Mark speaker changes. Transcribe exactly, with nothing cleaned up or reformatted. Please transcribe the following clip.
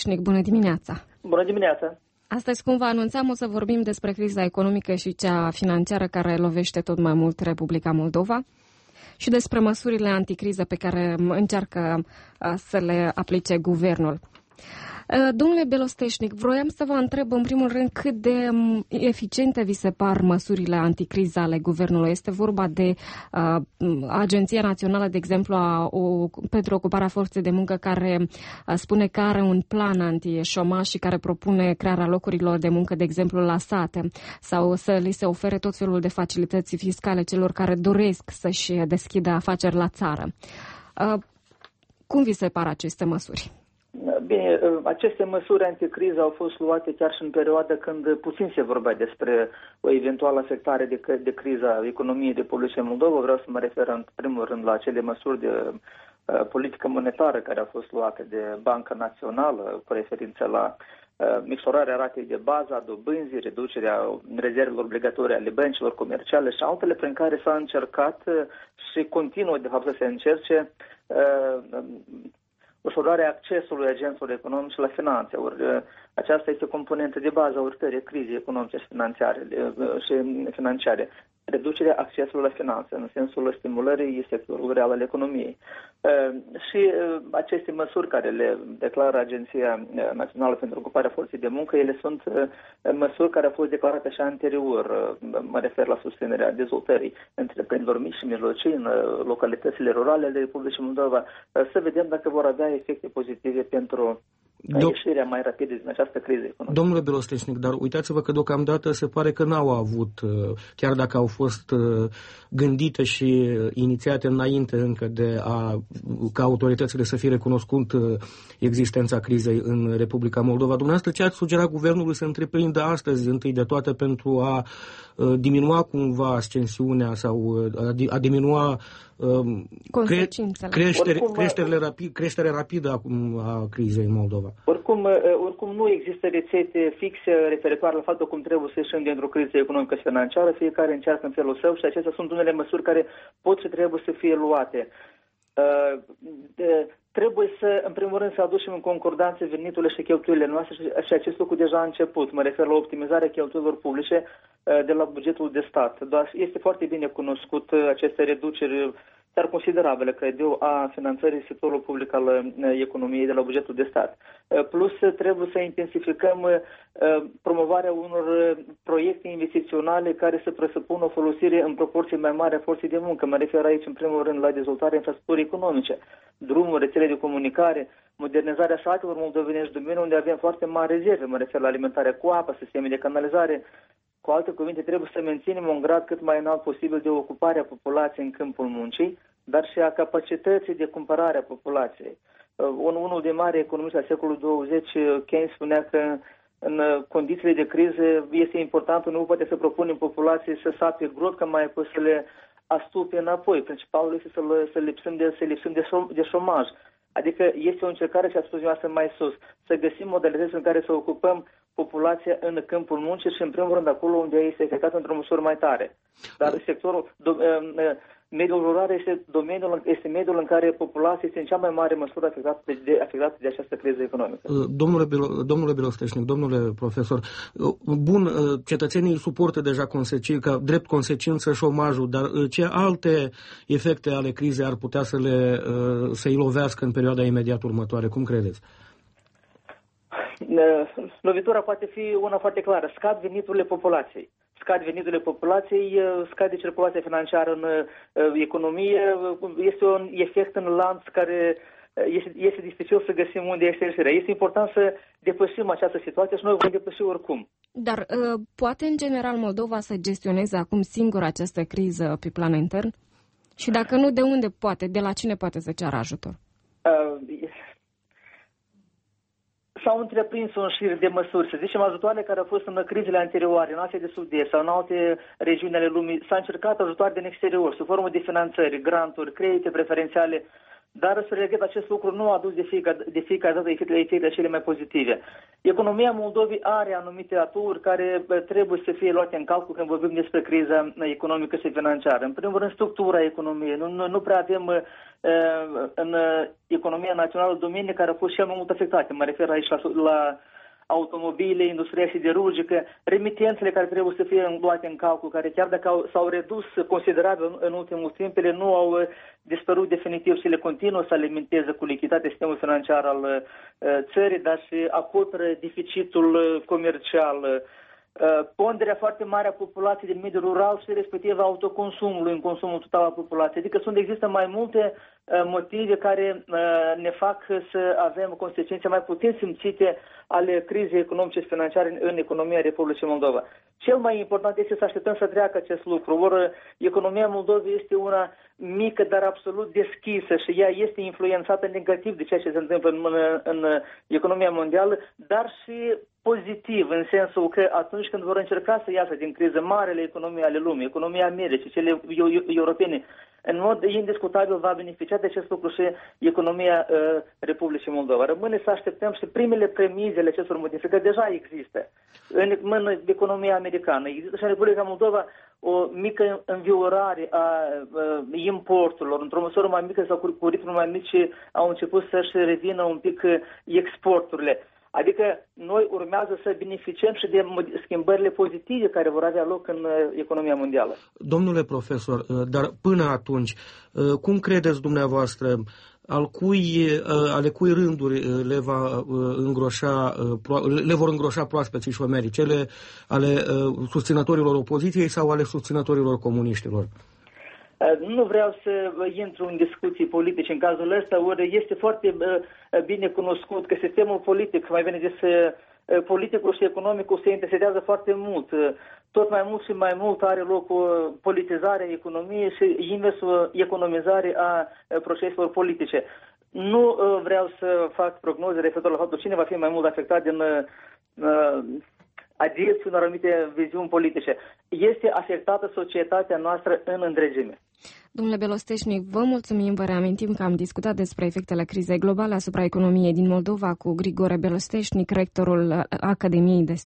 Speaker 1: Belostejnic, bună dimineața!
Speaker 2: Bună dimineața!
Speaker 1: Astăzi, cum vă anunțam, o să vorbim despre criza economică și cea financiară care lovește tot mai mult Republica Moldova și despre măsurile anticriză pe care încearcă să le aplice guvernul. Domnule Belostejnic, vroiam să vă întreb în primul rând cât de eficiente vi se par măsurile anticriză ale guvernului. Este vorba de uh, Agenția Națională, de exemplu, a, o, pentru ocuparea forței de muncă, care uh, spune că are un plan anti-șomaj și care propune crearea locurilor de muncă, de exemplu, la sate, sau să li se ofere tot felul de facilități fiscale celor care doresc să-și deschidă afaceri la țară. Uh, cum vi se par aceste măsuri?
Speaker 2: Bine, aceste măsuri anticriză au fost luate chiar și în perioada când puțin se vorbea despre o eventuală afectare de, de criza economiei de Republica Moldova. Vreau să mă refer în primul rând la acele măsuri de uh, politică monetară care au fost luate de Banca Națională cu referință la uh, micșorarea ratei de bază a dobânzii, reducerea rezervelor obligatorii ale băncilor comerciale și altele prin care s-a încercat uh, și continuă de fapt să se încerce uh, ușurarea accesului agenților economice la finanțe. Ori, aceasta este o componentă de bază a urcării crizei economice și financiare, și financiare. Reducerea accesului la finanțe, în sensul stimulării sectorului real al economiei. Și aceste măsuri care le declară Agenția Națională pentru Ocuparea Forței de Muncă, ele sunt măsuri care au fost declarate și anterior. Mă refer la susținerea dezvoltării întreprinderilor mici și mijlocii în localitățile rurale ale Republicii Moldova. Să vedem dacă vor avea efecte pozitive pentru Do- ieșirea mai rapidă din această criză economică.
Speaker 3: Domnule Belostejnic, dar uitați-vă că deocamdată se pare că n-au avut, chiar dacă au fost gândite și inițiate înainte încă de a, ca autoritățile să fie recunoscut existența crizei în Republica Moldova. Dumneavoastră, ce ați sugera guvernului să întreprindă astăzi, întâi de toate, pentru a diminua cumva ascensiunea sau a, a diminua
Speaker 1: consecințele.
Speaker 3: Creștere, creșterile rapid, creșterea rapidă a, a crizei în Moldova?
Speaker 2: Oricum, oricum nu există rețete fixe referitoare la faptul cum trebuie să ieșim dintr-o criză economică și financiară. Fiecare încearcă în felul său și acestea sunt unele măsuri care pot și trebuie să fie luate. Uh, de, trebuie să, în primul rând, să aducem în concordanță veniturile și cheltuielile noastre și, și acest lucru deja a început. Mă refer la optimizarea cheltuielilor publice uh, de la bugetul de stat. Doar este foarte bine cunoscut uh, aceste reduceri dar considerabile, cred eu, a finanțării sectorului public al uh, economiei de la bugetul de stat. Uh, plus, trebuie să intensificăm uh, promovarea unor uh, proiecte investiționale care să presupună o folosire în proporție mai mare a forței de muncă. Mă refer aici, în primul rând, la dezvoltarea infrastructurii economice, drumuri, rețele de comunicare, modernizarea satelor moldovenești, domeniul unde avem foarte mari rezerve. Mă refer la alimentarea cu apă, sisteme de canalizare. Cu alte cuvinte, trebuie să menținem un grad cât mai înalt posibil de ocupare a populației în câmpul muncii, dar și a capacității de cumpărare a populației. Unul de mari economiști al secolului douăzeci, Keynes, spunea că în condițiile de criză este important, nu poate să propunem populației să sape gropi, că mai apoi să le astupe înapoi. Principalul este să, le, să lipsim, de, să lipsim de, șom, de șomaj. Adică este o încercare, și a spus eu mai sus, să găsim modalități în care să ocupăm populația în câmpul muncii și, în primul rând, acolo unde este afectată într-o măsură mai tare. Dar sectorul, do, mediul rural este, domeniul, este mediul în care populația este în cea mai mare măsură afectată de, de, afectată de această criză economică.
Speaker 3: Domnule, domnule Belostejnic, domnule profesor, bun, cetățenii suportă deja consecințe, ca drept consecință șomajul, dar ce alte efecte ale crizei ar putea să le să-i lovească în perioada imediat următoare? Cum credeți?
Speaker 2: Lovitura poate fi una foarte clară. Scad veniturile populației. Scad veniturile populației, scade circulația financiară în economie. Este un efect în lanț care este, este dificil să găsim unde este ieșirea. Este important să depășim această situație și noi vom depăși oricum.
Speaker 1: Dar poate în general Moldova să gestioneze acum singur această criză pe plan intern? Și dacă nu, de unde poate? De la cine poate să ceară ajutor? Uh,
Speaker 2: S-au întreprins un șir de măsuri, să zicem ajutoarele care au fost în crizele anterioare, în Asia de Sud-Est sau în alte regiuni ale lumii. S-a încercat ajutoare din exterior, sub formă de finanțări, granturi, credite preferențiale. dar să regret, acest lucru nu a adus de fiecare, de fiecare dată efectele cele mai pozitive. Economia Moldovei are anumite aturi care trebuie să fie luate în calcul când vorbim despre criza economică și financiară. În primul rând, structura economiei. Nu, nu, nu prea avem uh, în economia națională domenii care au fost cel mai mult afectate. Mă refer aici la, la automobile, industria siderurgică, remitențele care trebuie să fie luate în calcul, care chiar dacă au, s-au redus considerabil în ultimul timp, ele nu au dispărut definitiv și le continuă să alimenteze cu lichiditate sistemul financiar al uh, țării, dar și acoperă deficitul comercial. Uh, ponderea foarte mare a populației din mediul rural și respectiv autoconsumului în consumul total al populației. Adică sunt, există mai multe uh, motive care uh, ne fac să avem consecințe mai puțin simțite ale crizei economice și financiare în, în economia Republicii Moldova. Cel mai important este să așteptăm să treacă acest lucru. Ori economia Moldovei este una mică, dar absolut deschisă și ea este influențată negativ de ceea ce se întâmplă în, în, în economia mondială, dar și pozitiv, în sensul că atunci când vor încerca să iasă din criză marele economii ale lumii, economia Americii, cele europene, în mod indiscutabil va beneficia de acest lucru și economia uh, Republicii Moldova. Rămâne să așteptăm și primele premizele acestor modificări deja există. În, în economia americană există și în Republica Moldova o mică înviorare a uh, importurilor, într-o măsură mai mică sau cu, cu ritmul mai mic și au început să-și revină un pic uh, exporturile. Adică noi urmează să beneficiem și de schimbările pozitive care vor avea loc în economia mondială.
Speaker 3: Domnule profesor, dar până atunci, cum credeți dumneavoastră, al cui, ale cui rânduri le, va îngroșa, le vor îngroșa proaspeții șomerii? Cele ale susținătorilor opoziției sau ale susținătorilor comuniștilor?
Speaker 2: Nu vreau să intru în discuții politice în cazul ăsta, ori este foarte bine cunoscut că sistemul politic, mai bine zis, politicul și economicul se intersetează foarte mult. Tot mai mult și mai mult are loc o politizare a economiei și invers o economizare a proceselor politice. Nu vreau să fac prognoze referitor la faptul cine va fi mai mult afectat din adepți unor anumite viziuni politice. Este afectată societatea noastră în întregime.
Speaker 1: Domnule Belosteșnic, vă mulțumim, vă reamintim că am discutat despre efectele crizei globale asupra economiei din Moldova cu Grigore Belosteșnic, rectorul Academiei de